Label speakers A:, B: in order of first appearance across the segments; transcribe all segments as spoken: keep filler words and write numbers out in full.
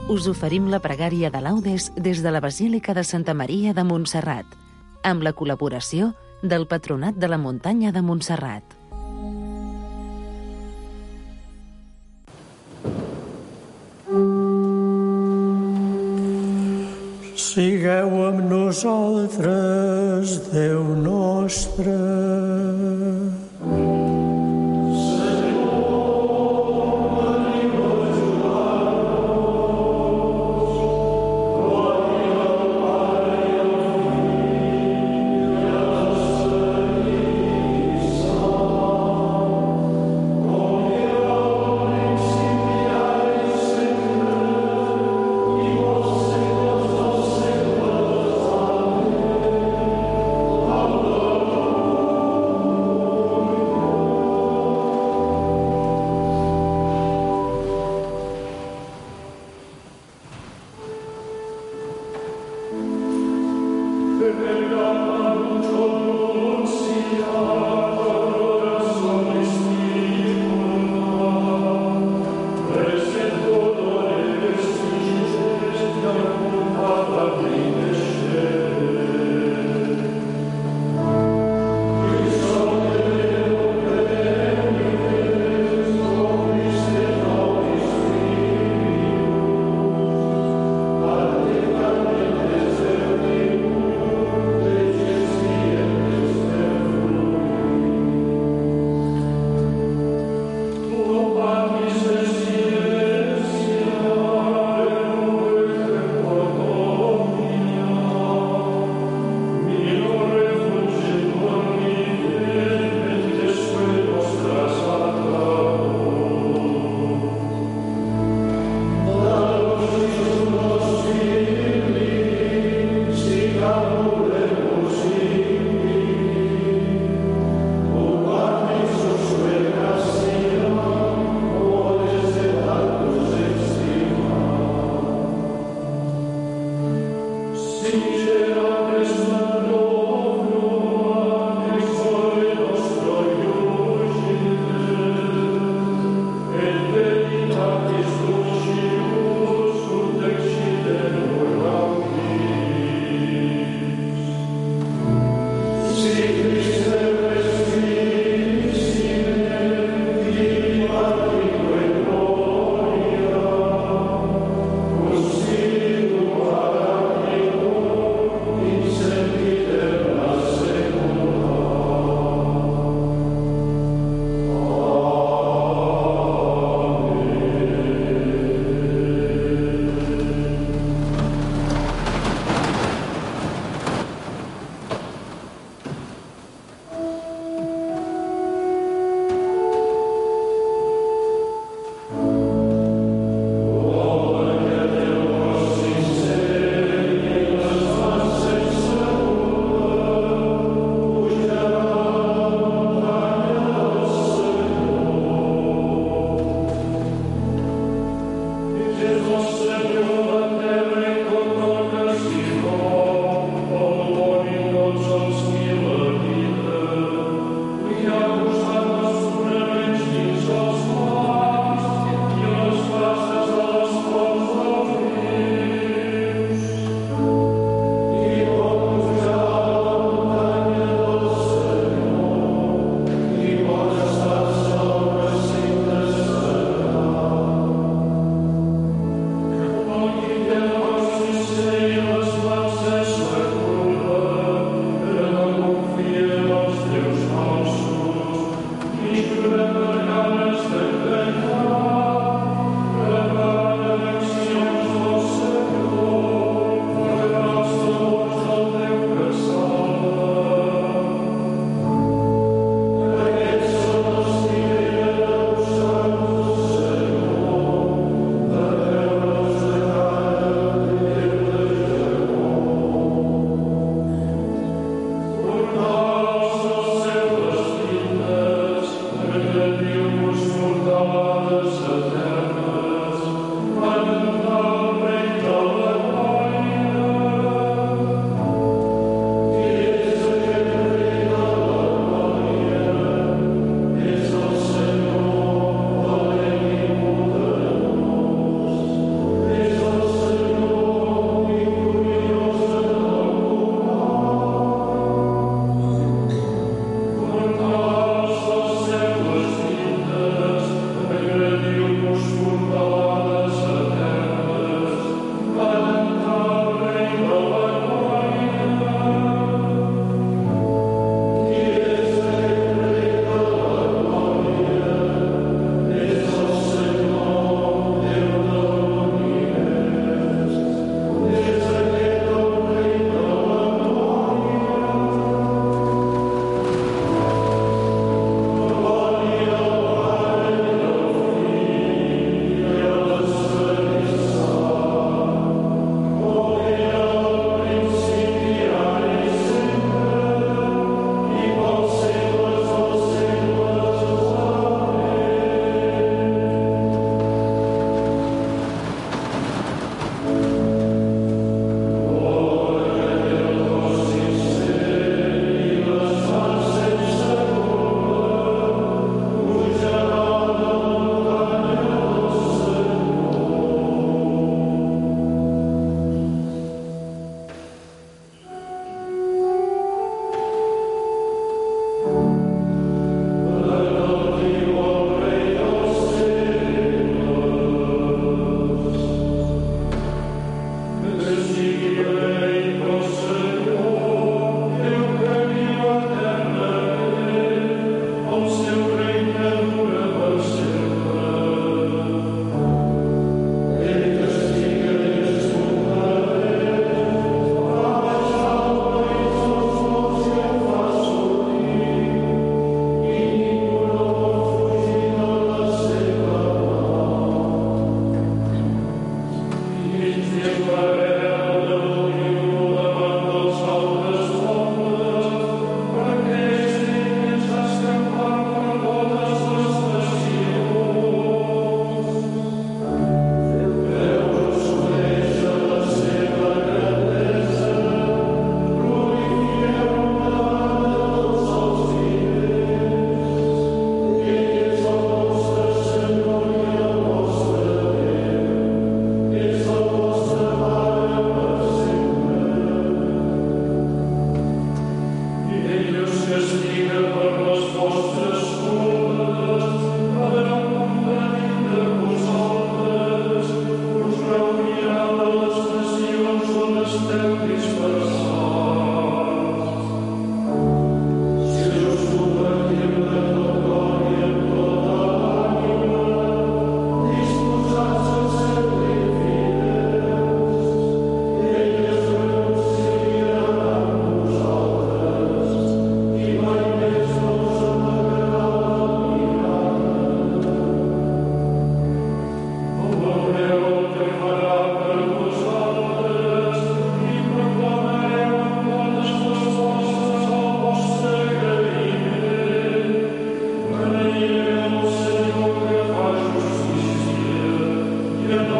A: us oferim la pregària de laudes des de la Basílica de Santa Maria de Montserrat, amb la col·laboració del Patronat de la Muntanya de Montserrat.
B: Sigueu amb nosaltres, Déu nostre.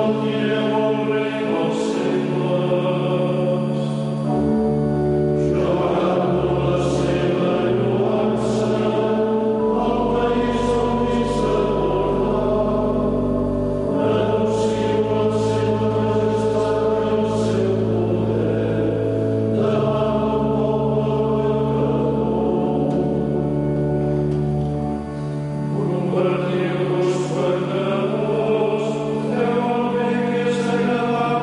C: Deus guardamos, Deus vem que se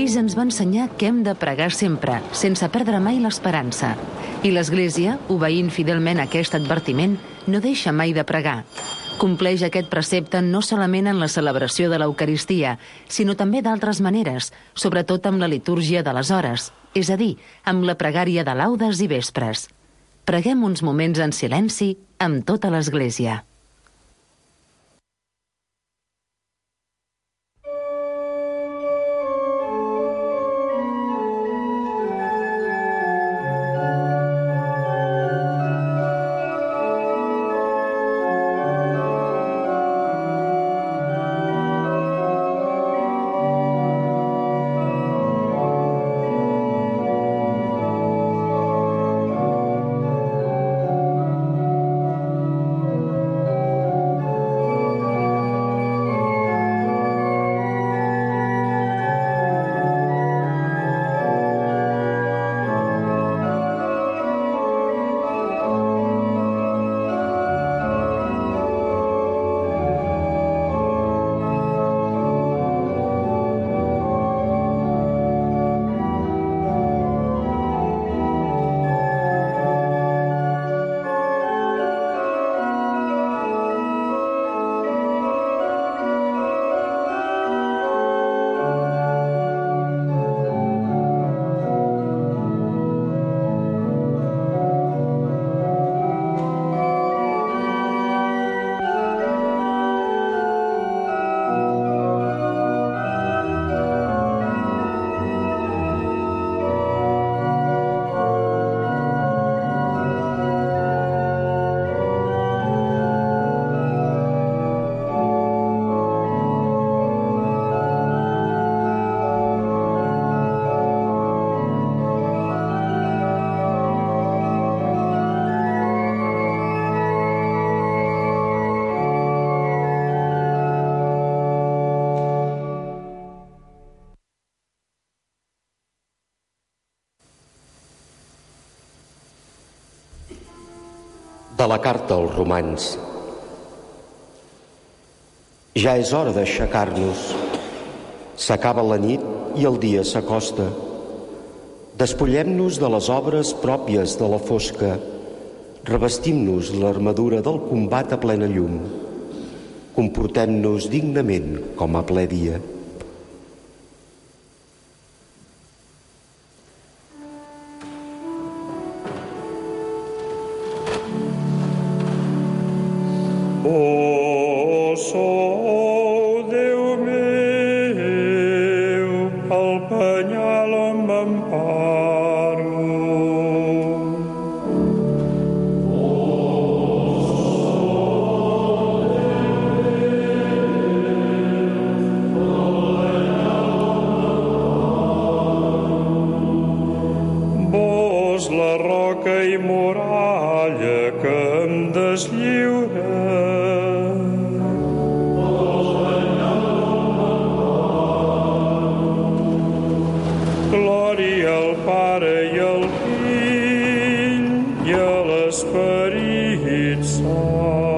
A: fills ens va ensenyar que hem de pregar sempre, sense perdre mai l'esperança. I l'Església, obeint fidelment aquest advertiment, no deixa mai de pregar. Compleix aquest precepte no solament en la celebració de l'Eucaristia, sinó també d'altres maneres, sobretot amb la litúrgia de les hores, és a dir, amb la pregària de laudes i vespres. Preguem uns moments en silenci amb tota l'Església.
C: De la carta als Romans. Ja és hora d'aixecar-nos. S'acaba la nit i el dia s'acosta. Despullem-nos de les obres pròpies de la fosca. Revestim-nos l'armadura del combat a plena llum. Comportem-nos dignament com a ple dia.
B: O sou Déu meu, el penyal on m'emparo. O sou Déu meu, el penyal on m'emparo. Vos la roca i muralla que em deslliura. Glòria al Pare i al Fill i a l'Esperit Sant.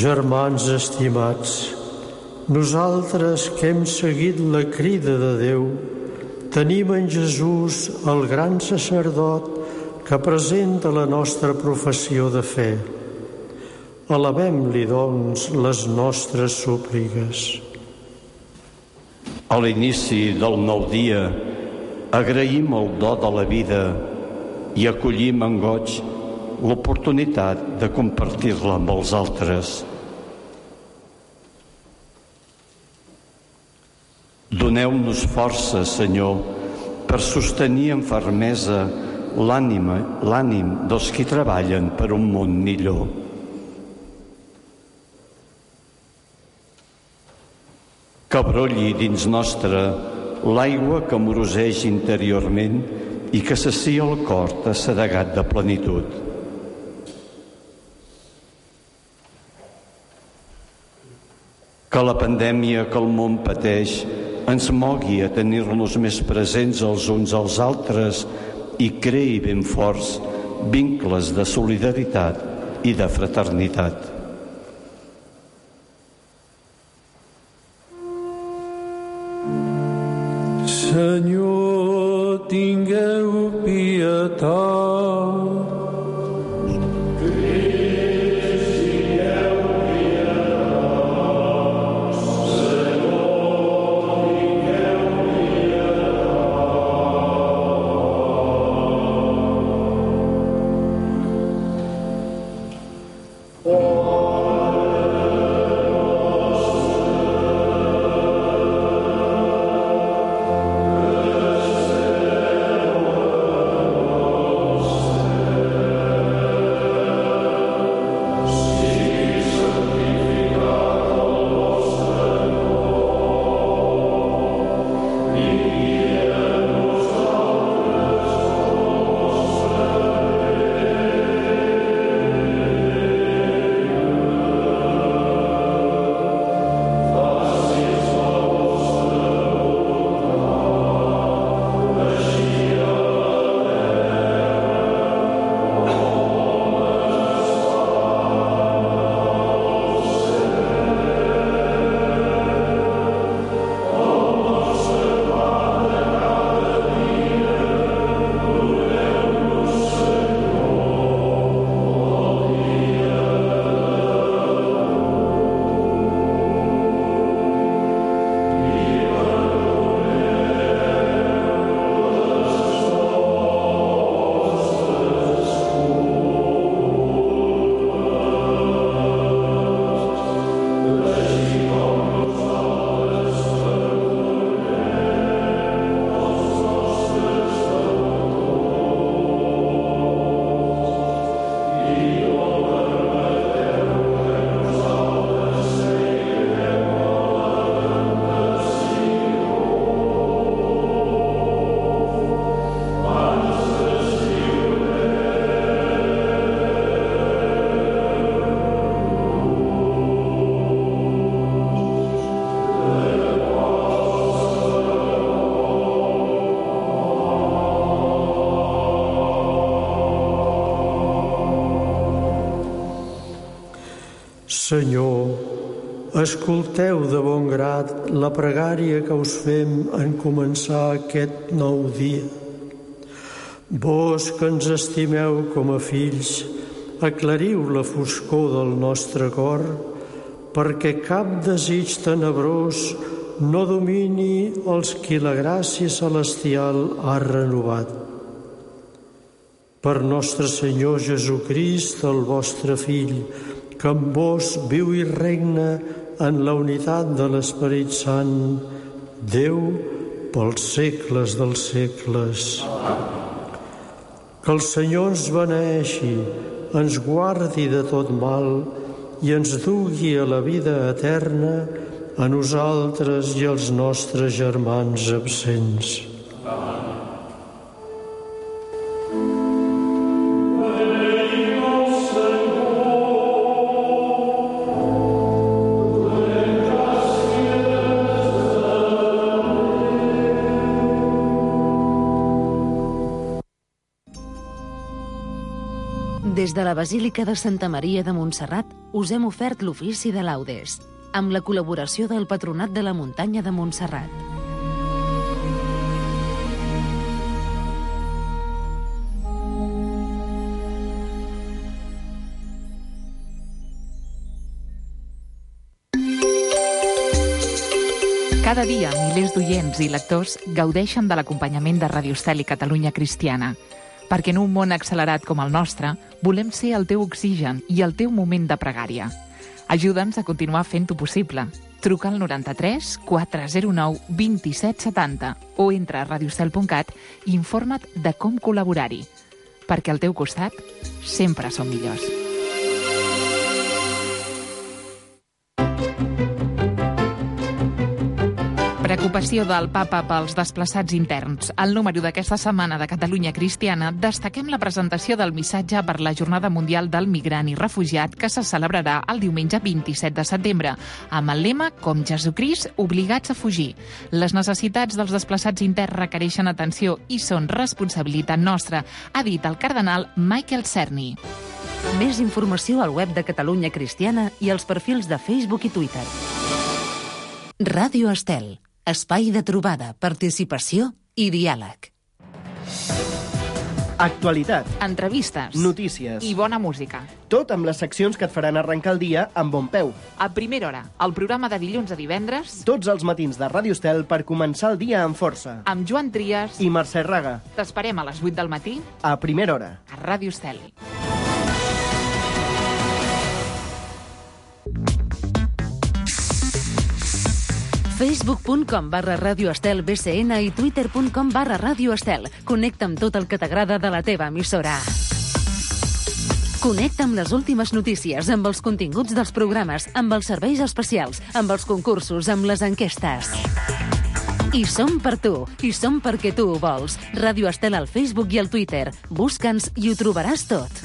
D: Germans estimats, nosaltres que hem seguit la crida de Déu, tenim en Jesús el gran sacerdot que presenta la nostra professió de fe. Alabem-li, doncs, les nostres súpliques.
E: A l'inici del nou dia, agraïm el do de la vida i acollim amb goig l'oportunitat de compartir-la amb els altres. Doneu-nos força, Senyor, per sostenir amb fermesa l'ànima, l'ànim dels qui treballen per un món millor. Que brolli dins nostre l'aigua que amoroseix interiorment i que sacia el cor assedegat de plenitud. Que la pandèmia que el món pateix ens mogui a tenir-nos més presents els uns als altres i creï ben forts vincles de solidaritat i de fraternitat.
B: Senyor, tingueu pietat.
D: Senyor, escolteu de bon grat la pregària que us fem en començar aquest nou dia. Vós que ens estimeu com a fills, aclariu la foscor del nostre cor perquè cap desig tenebrós no domini els qui la gràcia celestial ha renovat. Per nostre Senyor Jesucrist, el vostre Fill, que amb vos viu i regna en la unitat de l'Esperit Sant, Déu pels segles dels segles. Que el Senyor ens beneeixi, ens guardi de tot mal i ens dugui a la vida eterna a nosaltres i als nostres germans absents.
A: Des de la Basílica de Santa Maria de Montserrat us hem ofert l'ofici de laudes, amb la col·laboració del Patronat de la Muntanya de Montserrat.
F: Cada dia, milers d'oients i lectors gaudeixen de l'acompanyament de Radio Estel i Catalunya Cristiana, perquè en un món accelerat com el nostre, volem ser el teu oxigen i el teu moment de pregària. Ajuda'ns a continuar fent-ho possible. Truca al noranta-tres quatre zero nou dos set setanta o entra a radiostel punt cat i informa't de com col·laborar-hi, perquè al teu costat sempre som millors. Preocupació del papa pels desplaçats interns. Al número d'aquesta setmana de Catalunya Cristiana destaquem la presentació del missatge per la Jornada Mundial del Migrant i Refugiat que se celebrarà el diumenge vint-i-set de setembre, amb el lema Com Jesucrist, obligats a fugir. Les necessitats dels desplaçats interns requereixen atenció i són responsabilitat nostra, ha dit el cardenal Michael Cerny.
A: Més informació al web de Catalunya Cristiana i als perfils de Facebook i Twitter. Ràdio Estel. Espai de trobada, participació i diàleg.
G: Actualitat.
F: Entrevistes.
G: Notícies.
F: I bona música.
G: Tot amb les seccions que et faran arrencar el dia amb bon peu.
F: A primera hora, el programa de dilluns a divendres.
G: Tots els matins de Ràdio Estel per començar el dia amb força.
F: Amb Joan Trias
G: i Mercè Raga.
F: T'esperem a les vuit del matí.
G: A primera hora.
F: A Ràdio Estel.
A: facebook punt com barra Ràdio Estel B C N i twitter punt com barra Ràdio Estel. Connecta amb tot el que t'agrada de la teva emissora. Connecta amb les últimes notícies, amb els continguts dels programes, amb els serveis especials, amb els concursos, amb les enquestes. I som per tu, i som perquè tu ho vols. Ràdio Estel al Facebook i al Twitter. Busca'ns i ho trobaràs tot.